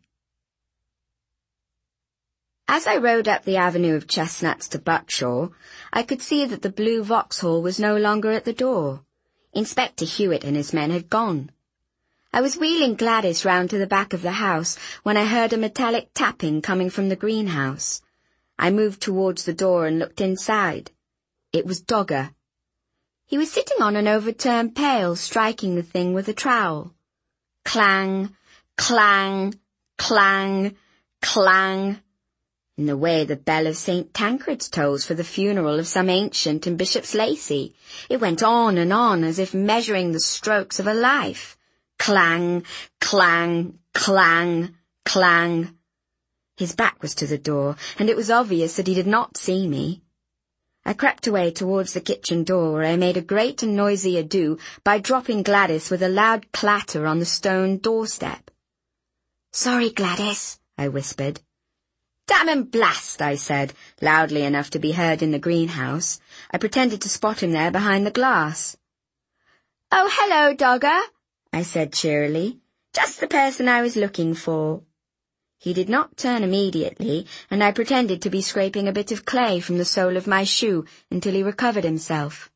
As I rode up the avenue of chestnuts to Buckshaw, I could see that the blue Vauxhall was no longer at the door. Inspector Hewitt and his men had gone. I was wheeling Gladys round to the back of the house when I heard a metallic tapping coming from the greenhouse. I moved towards the door and looked inside. It was Dogger. He was sitting on an overturned pail, striking the thing with a trowel. Clang, clang, clang, clang, in the way the bell of Saint Tancred's tolls for the funeral of some ancient in Bishop's Lacey. It went on and on as if measuring the strokes of a life. Clang, clang, clang, clang. His back was to the door, and it was obvious that he did not see me. I crept away towards the kitchen door, where I made a great and noisy ado by dropping Gladys with a loud clatter on the stone doorstep. "Sorry, Gladys," I whispered. "Damn and blast," I said, loudly enough to be heard in the greenhouse. I pretended to spot him there behind the glass. "Oh, hello, Dogger," I said cheerily. "Just the person I was looking for." He did not turn immediately, and I pretended to be scraping a bit of clay from the sole of my shoe until he recovered himself.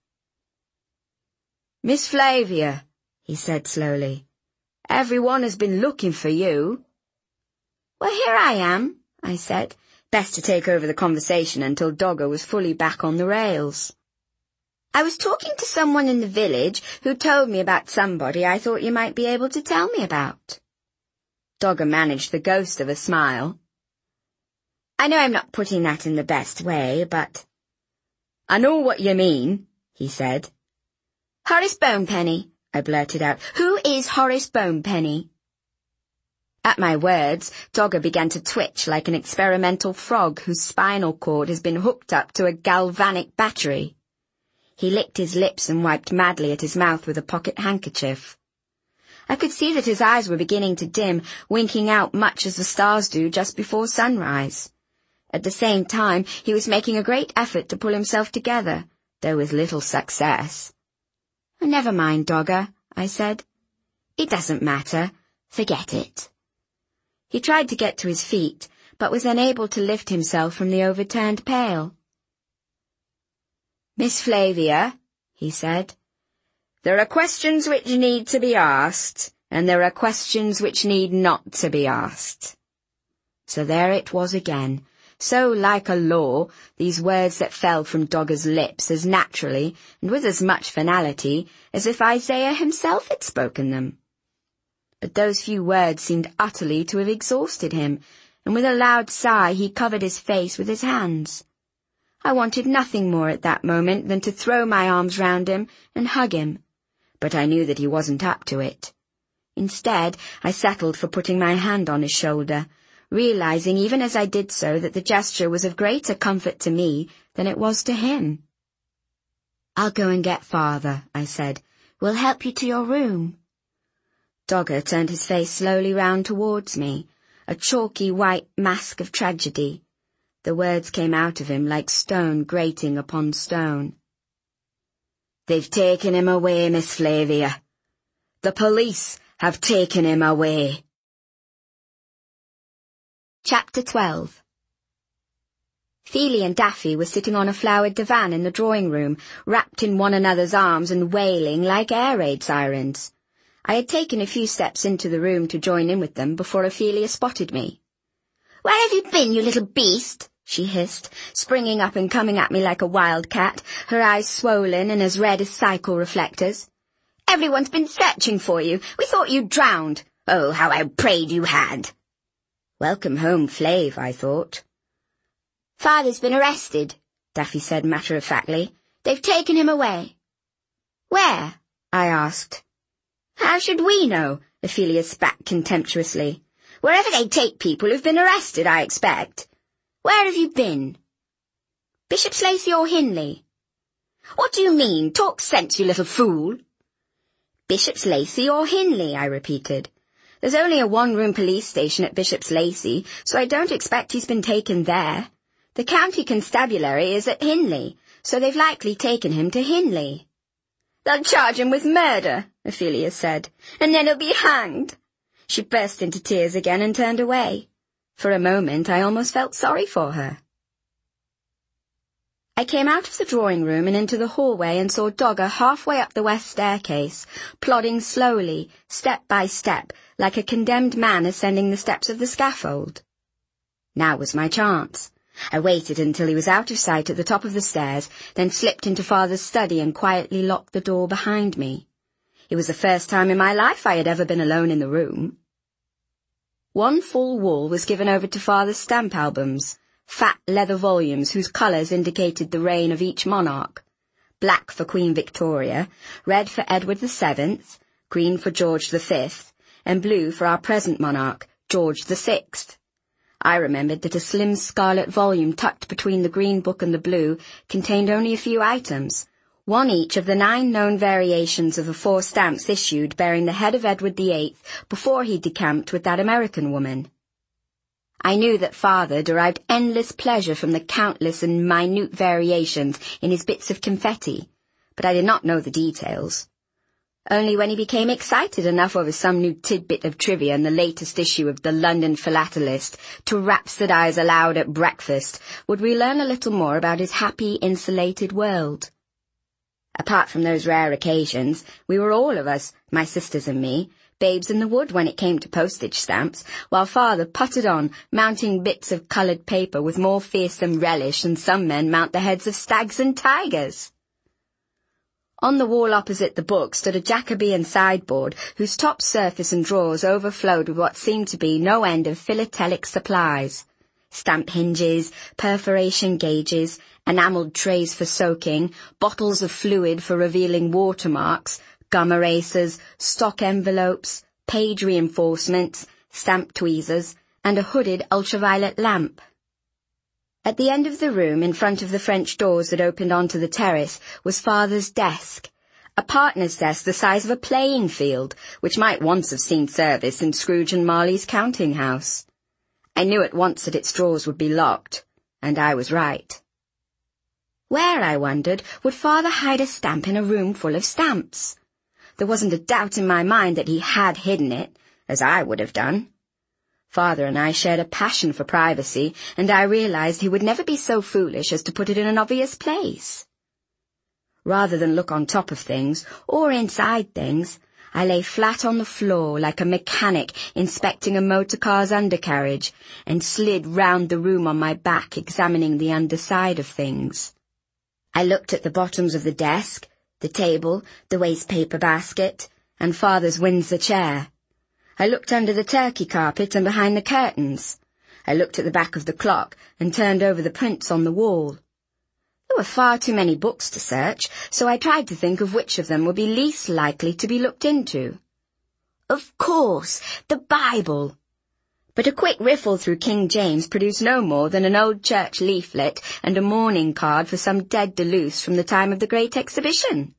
"Miss Flavia," he said slowly, "everyone has been looking for you." "Well, here I am," I said, best to take over the conversation until Dogger was fully back on the rails. "I was talking to someone in the village who told me about somebody I thought you might be able to tell me about." Dogger managed the ghost of a smile. "I know I'm not putting that in the best way, but—" "I know what you mean," he said. "Horace Bonepenny," I blurted out. "Who is Horace Bonepenny?" At my words, Dogger began to twitch like an experimental frog whose spinal cord has been hooked up to a galvanic battery. He licked his lips and wiped madly at his mouth with a pocket handkerchief. I could see that his eyes were beginning to dim, winking out much as the stars do just before sunrise. At the same time, he was making a great effort to pull himself together, though with little success. "Oh, never mind, Dogger," I said. "It doesn't matter. Forget it." He tried to get to his feet, but was unable to lift himself from the overturned pail. "Miss Flavia," he said, "there are questions which need to be asked, and there are questions which need not to be asked." So there it was again, so like a law, these words that fell from Dogger's lips as naturally and with as much finality as if Isaiah himself had spoken them. But those few words seemed utterly to have exhausted him, and with a loud sigh he covered his face with his hands. I wanted nothing more at that moment than to throw my arms round him and hug him, but I knew that he wasn't up to it. Instead, I settled for putting my hand on his shoulder, realizing even as I did so that the gesture was of greater comfort to me than it was to him. "I'll go and get Father," I said. "We'll help you to your room." Dogger turned his face slowly round towards me, a chalky white mask of tragedy. The words came out of him like stone grating upon stone. "They've taken him away, Miss Flavia. The police have taken him away." Chapter twelve. Feely and Daffy were sitting on a flowered divan in the drawing-room, wrapped in one another's arms and wailing like air raid sirens. I had taken a few steps into the room to join in with them before Ophelia spotted me. "Where have you been, you little beast?" she hissed, springing up and coming at me like a wild cat, her eyes swollen and as red as cycle reflectors. "Everyone's been searching for you. We thought you'd drowned. Oh, how I prayed you had." Welcome home, Flav, I thought. "Father's been arrested," Daffy said matter-of-factly. "They've taken him away." "Where?" I asked. "How should we know?" Ophelia spat contemptuously. "Wherever they take people who've been arrested, I expect. Where have you been?" "Bishop's Lacey or Hinley?" "What do you mean? Talk sense, you little fool." "Bishop's Lacey or Hinley," I repeated. "There's only a one-room police station at Bishop's Lacey, so I don't expect he's been taken there. The county constabulary is at Hinley, so they've likely taken him to Hinley." "They'll charge him with murder," Ophelia said, "and then he'll be hanged." She burst into tears again and turned away. For a moment I almost felt sorry for her. I came out of the drawing-room and into the hallway and saw Dogger halfway up the west staircase, plodding slowly, step by step, like a condemned man ascending the steps of the scaffold. Now was my chance. I waited until he was out of sight at the top of the stairs, then slipped into Father's study and quietly locked the door behind me. It was the first time in my life I had ever been alone in the room. One full wall was given over to Father's stamp albums, fat leather volumes whose colours indicated the reign of each monarch. Black for Queen Victoria, red for Edward the Seventh, green for George the Fifth, and blue for our present monarch, George the Sixth. I remembered that a slim scarlet volume tucked between the green book and the blue contained only a few items, one each of the nine known variations of the four stamps issued bearing the head of Edward the Eighth before he decamped with that American woman. I knew that Father derived endless pleasure from the countless and minute variations in his bits of confetti, but I did not know the details. Only when he became excited enough over some new tidbit of trivia in the latest issue of the London Philatelist to rhapsodize aloud at breakfast would we learn a little more about his happy, insulated world. Apart from those rare occasions, we were all of us, my sisters and me, babes in the wood when it came to postage stamps, while Father puttered on, mounting bits of coloured paper with more fearsome relish than some men mount the heads of stags and tigers. On the wall opposite the book stood a Jacobean sideboard whose top surface and drawers overflowed with what seemed to be no end of philatelic supplies. Stamp hinges, perforation gauges, enamelled trays for soaking, bottles of fluid for revealing watermarks, gum erasers, stock envelopes, page reinforcements, stamp tweezers, and a hooded ultraviolet lamp. At the end of the room, in front of the French doors that opened onto the terrace, was Father's desk, a partner's desk the size of a playing field, which might once have seen service in Scrooge and Marley's counting house. I knew at once that its drawers would be locked, and I was right. Where, I wondered, would Father hide a stamp in a room full of stamps? There wasn't a doubt in my mind that he had hidden it, as I would have done. Father and I shared a passion for privacy, and I realized he would never be so foolish as to put it in an obvious place. Rather than look on top of things, or inside things, I lay flat on the floor like a mechanic inspecting a motor car's undercarriage, and slid round the room on my back examining the underside of things. I looked at the bottoms of the desk, the table, the waste-paper basket, and Father's Windsor chair. I looked under the turkey carpet and behind the curtains. I looked at the back of the clock and turned over the prints on the wall. There were far too many books to search, so I tried to think of which of them would be least likely to be looked into. Of course, the Bible! But a quick riffle through King James produced no more than an old church leaflet and a mourning card for some dead Deleuze from the time of the Great Exhibition.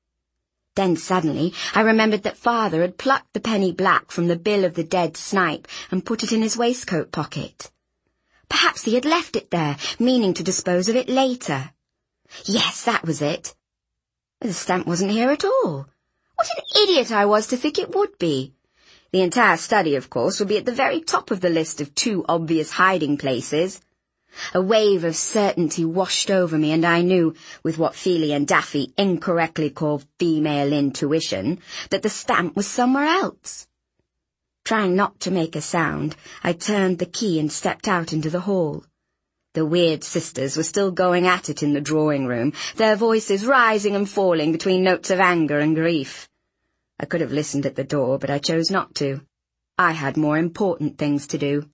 Then suddenly I remembered that Father had plucked the penny black from the bill of the dead snipe and put it in his waistcoat pocket. Perhaps he had left it there, meaning to dispose of it later. Yes, that was it. The stamp wasn't here at all. What an idiot I was to think it would be. The entire study, of course, would be at the very top of the list of too obvious hiding places. A wave of certainty washed over me, and I knew, with what Feely and Daffy incorrectly call female intuition, that the stamp was somewhere else. Trying not to make a sound, I turned the key and stepped out into the hall. The weird sisters were still going at it in the drawing-room, their voices rising and falling between notes of anger and grief. I could have listened at the door, but I chose not to. I had more important things to do.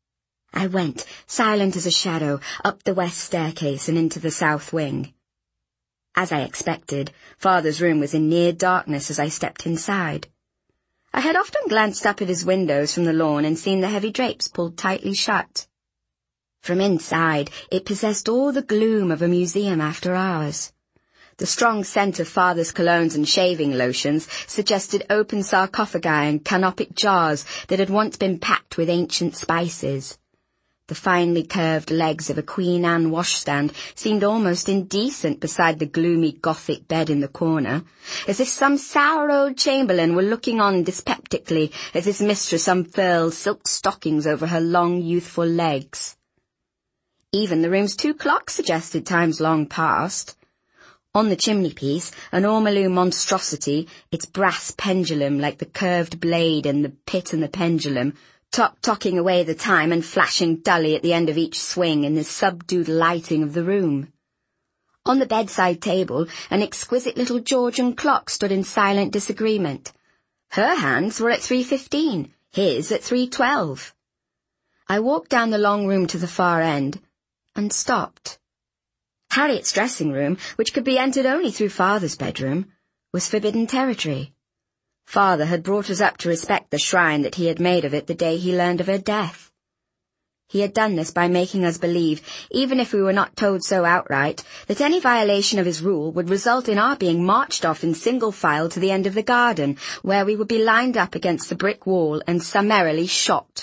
I went, silent as a shadow, up the west staircase and into the south wing. As I expected, Father's room was in near darkness as I stepped inside. I had often glanced up at his windows from the lawn and seen the heavy drapes pulled tightly shut. From inside, it possessed all the gloom of a museum after hours. The strong scent of Father's colognes and shaving lotions suggested open sarcophagi and canopic jars that had once been packed with ancient spices. The finely curved legs of a Queen Anne washstand seemed almost indecent beside the gloomy Gothic bed in the corner, as if some sour old chamberlain were looking on dyspeptically as his mistress unfurled silk stockings over her long, youthful legs. Even the room's two clocks suggested times long past. On the chimney-piece, an ormolu monstrosity, its brass pendulum like the curved blade in The Pit and the Pendulum, tock-tocking away the time and flashing dully at the end of each swing in the subdued lighting of the room. On the bedside table, an exquisite little Georgian clock stood in silent disagreement. Her hands were at three fifteen, his at three twelve. I walked down the long room to the far end, and stopped. Harriet's dressing room, which could be entered only through Father's bedroom, was forbidden territory. Father had brought us up to respect the shrine that he had made of it the day he learned of her death. He had done this by making us believe, even if we were not told so outright, that any violation of his rule would result in our being marched off in single file to the end of the garden, where we would be lined up against the brick wall and summarily shot.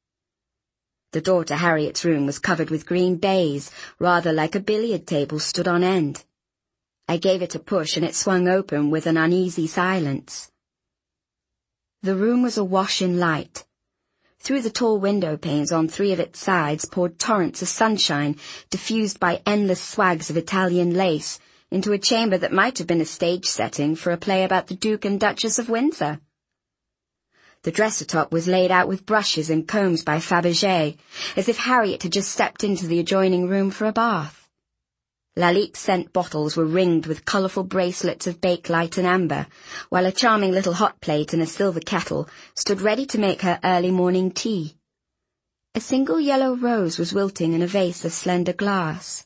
The door to Harriet's room was covered with green baize, rather like a billiard table stood on end. I gave it a push and it swung open with an uneasy silence. The room was awash in light. Through the tall window panes on three of its sides poured torrents of sunshine, diffused by endless swags of Italian lace, into a chamber that might have been a stage setting for a play about the Duke and Duchess of Windsor. The dresser-top was laid out with brushes and combs by Fabergé, as if Harriet had just stepped into the adjoining room for a bath. Lalique scent bottles were ringed with colourful bracelets of Bakelite and amber, while a charming little hot plate and a silver kettle stood ready to make her early morning tea. A single yellow rose was wilting in a vase of slender glass.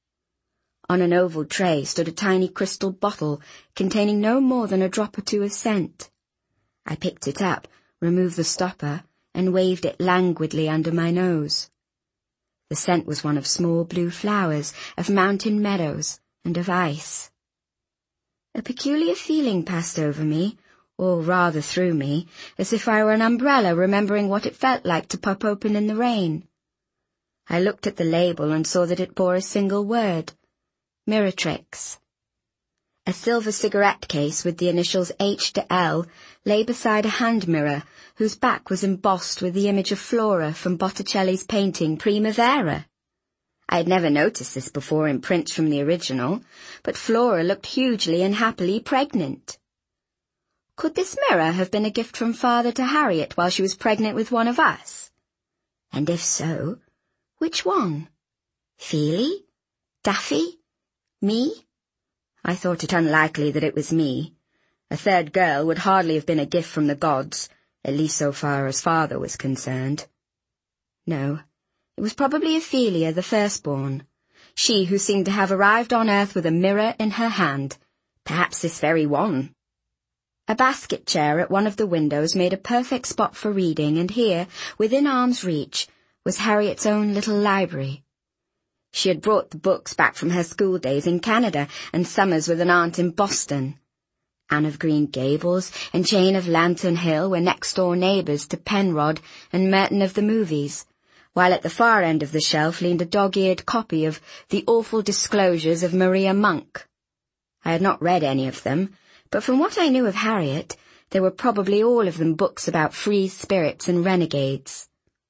On an oval tray stood a tiny crystal bottle containing no more than a drop or two of scent. I picked it up, removed the stopper, and waved it languidly under my nose. The scent was one of small blue flowers, of mountain meadows, and of ice. A peculiar feeling passed over me, or rather through me, as if I were an umbrella remembering what it felt like to pop open in the rain. I looked at the label and saw that it bore a single word, Miratrix. A silver cigarette case with the initials H to L lay beside a hand mirror, whose back was embossed with the image of Flora from Botticelli's painting Primavera. I had never noticed this before in prints from the original, but Flora looked hugely and happily pregnant. Could this mirror have been a gift from Father to Harriet while she was pregnant with one of us? And if so, which one? Feely? Daffy? Me? I thought it unlikely that it was me. A third girl would hardly have been a gift from the gods, at least so far as Father was concerned. No, it was probably Ophelia, the firstborn, she who seemed to have arrived on earth with a mirror in her hand, perhaps this very one. A basket chair at one of the windows made a perfect spot for reading, and here, within arm's reach, was Harriet's own little library. She had brought the books back from her school days in Canada and summers with an aunt in Boston. Anne of Green Gables and Jane of Lantern Hill were next-door neighbours to Penrod and Merton of the movies, while at the far end of the shelf leaned a dog-eared copy of The Awful Disclosures of Maria Monk. I had not read any of them, but from what I knew of Harriet, they were probably all of them books about free spirits and renegades.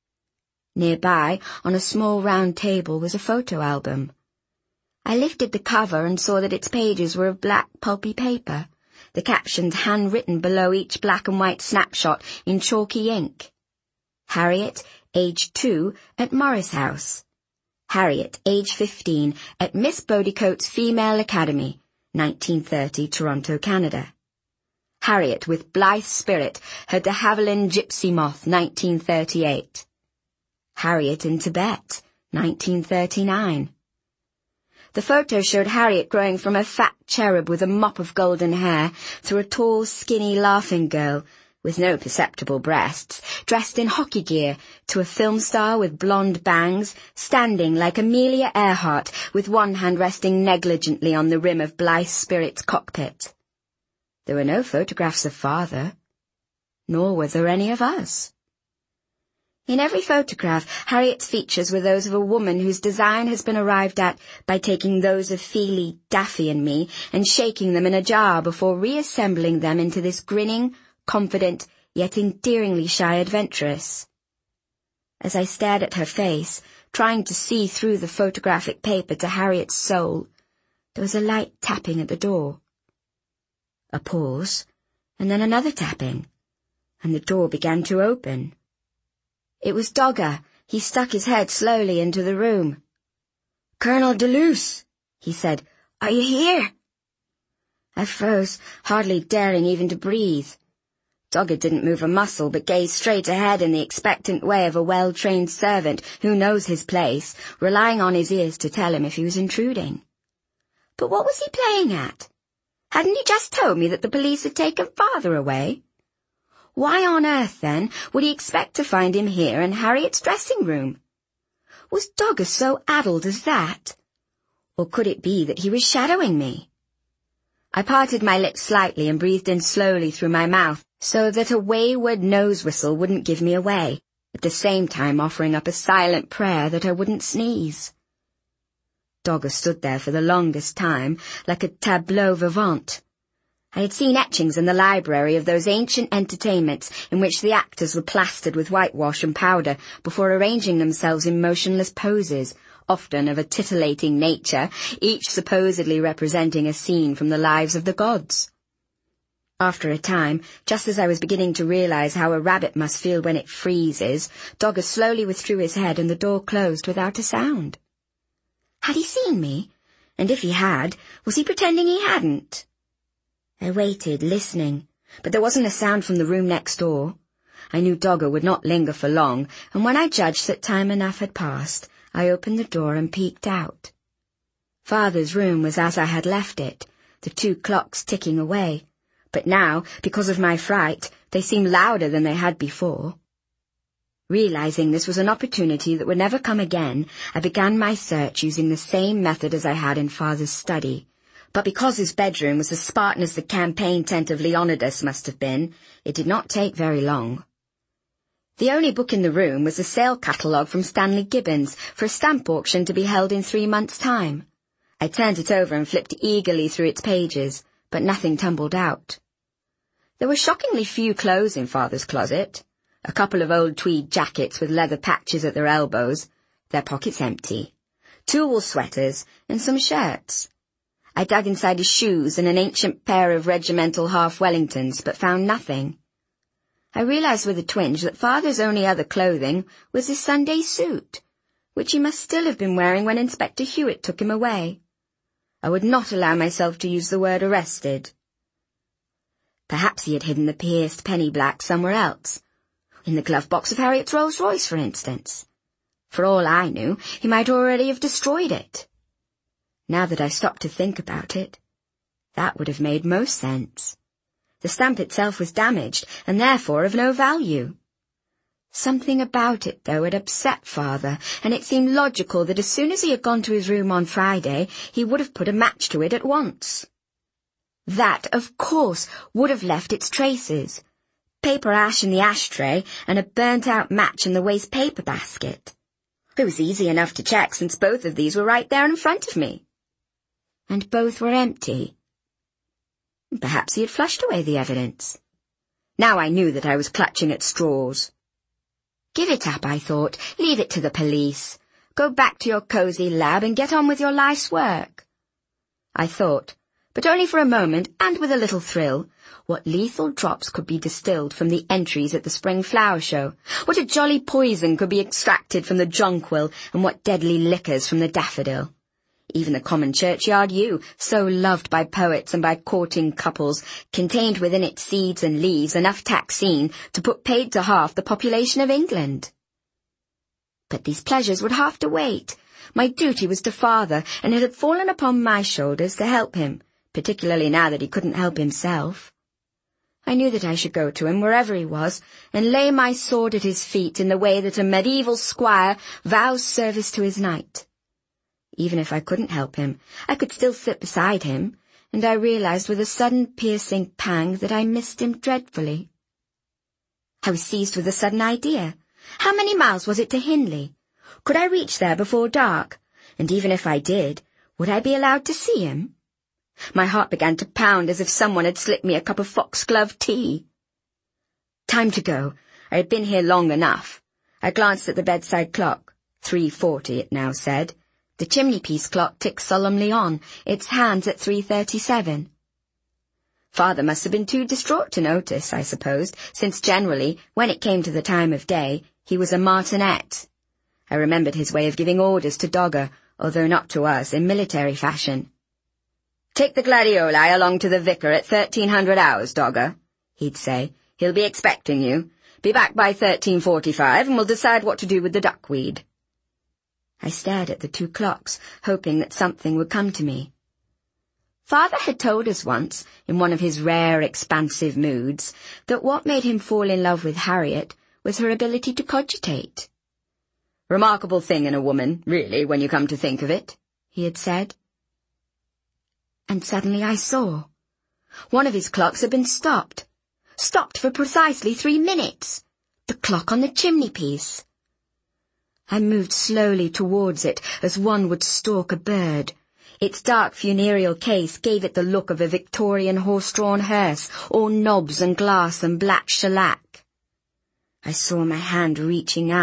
Nearby, on a small round table, was a photo album. I lifted the cover and saw that its pages were of black pulpy paper, the captions handwritten below each black and white snapshot in chalky ink. Harriet, age two, at Morris House. Harriet, age fifteen, at Miss Bodicote's Female Academy, nineteen thirty, Toronto, Canada. Harriet, with blithe spirit, her de Havilland gypsy moth, nineteen thirty-eight. Harriet in Tibet, nineteen thirty-nine. The photo showed Harriet growing from a fat cherub with a mop of golden hair through a tall, skinny, laughing girl, with no perceptible breasts, dressed in hockey gear, to a film star with blonde bangs, standing like Amelia Earhart, with one hand resting negligently on the rim of Blythe Spirit's cockpit. There were no photographs of Father, nor were there any of us. In every photograph, Harriet's features were those of a woman whose design has been arrived at by taking those of Feely, Daffy and me and shaking them in a jar before reassembling them into this grinning, confident, yet endearingly shy adventuress. As I stared at her face, trying to see through the photographic paper to Harriet's soul, there was a light tapping at the door. A pause, and then another tapping, and the door began to open. It was Dogger. He stuck his head slowly into the room. "Colonel Deleuze," he said, "are you here?" I froze, hardly daring even to breathe. Dogger didn't move a muscle, but gazed straight ahead in the expectant way of a well-trained servant who knows his place, relying on his ears to tell him if he was intruding. But what was he playing at? Hadn't he just told me that the police had taken Father away? Why on earth, then, would he expect to find him here in Harriet's dressing room? Was Dogger so addled as that? Or could it be that he was shadowing me? I parted my lips slightly and breathed in slowly through my mouth so that a wayward nose whistle wouldn't give me away, at the same time offering up a silent prayer that I wouldn't sneeze. Dogger stood there for the longest time, like a tableau vivant. I had seen etchings in the library of those ancient entertainments in which the actors were plastered with whitewash and powder before arranging themselves in motionless poses, often of a titillating nature, each supposedly representing a scene from the lives of the gods. After a time, just as I was beginning to realize how a rabbit must feel when it freezes, Dogger slowly withdrew his head and the door closed without a sound. Had he seen me? And if he had, was he pretending he hadn't? I waited, listening, but there wasn't a sound from the room next door. I knew Dogger would not linger for long, and when I judged that time enough had passed, I opened the door and peeked out. Father's room was as I had left it, the two clocks ticking away, but now, because of my fright, they seemed louder than they had before. Realizing this was an opportunity that would never come again, I began my search using the same method as I had in Father's study. But because his bedroom was as Spartan as the campaign tent of Leonidas must have been, it did not take very long. The only book in the room was a sale catalogue from Stanley Gibbons for a stamp auction to be held in three months' time. I turned it over and flipped eagerly through its pages, but nothing tumbled out. There were shockingly few clothes in Father's closet. A couple of old tweed jackets with leather patches at their elbows, their pockets empty, two wool sweaters, and some shirts. I dug inside his shoes and an ancient pair of regimental half-Wellingtons, but found nothing. I realized with a twinge that Father's only other clothing was his Sunday suit, which he must still have been wearing when Inspector Hewitt took him away. I would not allow myself to use the word arrested. Perhaps he had hidden the pierced penny black somewhere else, in the glove box of Harriet's Rolls-Royce, for instance. For all I knew, he might already have destroyed it. Now that I stopped to think about it, that would have made most sense. The stamp itself was damaged, and therefore of no value. Something about it, though, had upset Father, and it seemed logical that as soon as he had gone to his room on Friday, he would have put a match to it at once. That, of course, would have left its traces. Paper ash in the ashtray, and a burnt-out match in the waste paper basket. It was easy enough to check, since both of these were right there in front of me. And both were empty. Perhaps he had flushed away the evidence. Now I knew that I was clutching at straws. Give it up, I thought. Leave it to the police. Go back to your cosy lab and get on with your life's work. I thought, but only for a moment and with a little thrill, what lethal drops could be distilled from the entries at the spring flower show, what a jolly poison could be extracted from the jonquil, and what deadly liquors from the daffodil. Even the common churchyard yew, so loved by poets and by courting couples, contained within its seeds and leaves enough taxine to put paid to half the population of England. But these pleasures would have to wait. My duty was to Father, and it had fallen upon my shoulders to help him, particularly now that he couldn't help himself. I knew that I should go to him wherever he was, and lay my sword at his feet in the way that a medieval squire vows service to his knight. Even if I couldn't help him, I could still sit beside him, and I realized with a sudden piercing pang that I missed him dreadfully. I was seized with a sudden idea. How many miles was it to Hindley? Could I reach there before dark? And even if I did, would I be allowed to see him? My heart began to pound as if someone had slipped me a cup of foxglove tea. Time to go. I had been here long enough. I glanced at the bedside clock. Three forty, it now said. The chimney-piece clock ticked solemnly on, its hands at three thirty-seven. Father must have been too distraught to notice, I supposed, since generally, when it came to the time of day, he was a martinet. I remembered his way of giving orders to Dogger, although not to us, in military fashion. "Take the gladioli along to the vicar at thirteen hundred hours, Dogger," he'd say. "He'll be expecting you. Be back by thirteen forty-five, and we'll decide what to do with the duckweed." I stared at the two clocks, hoping that something would come to me. Father had told us once, in one of his rare expansive moods, that what made him fall in love with Harriet was her ability to cogitate. Remarkable thing in a woman, really, when you come to think of it, he had said. And suddenly I saw. One of his clocks had been stopped. Stopped for precisely three minutes. The clock on the chimney-piece. I moved slowly towards it, as one would stalk a bird. Its dark funereal case gave it the look of a Victorian horse-drawn hearse, all knobs and glass and black shellac. I saw my hand reaching out.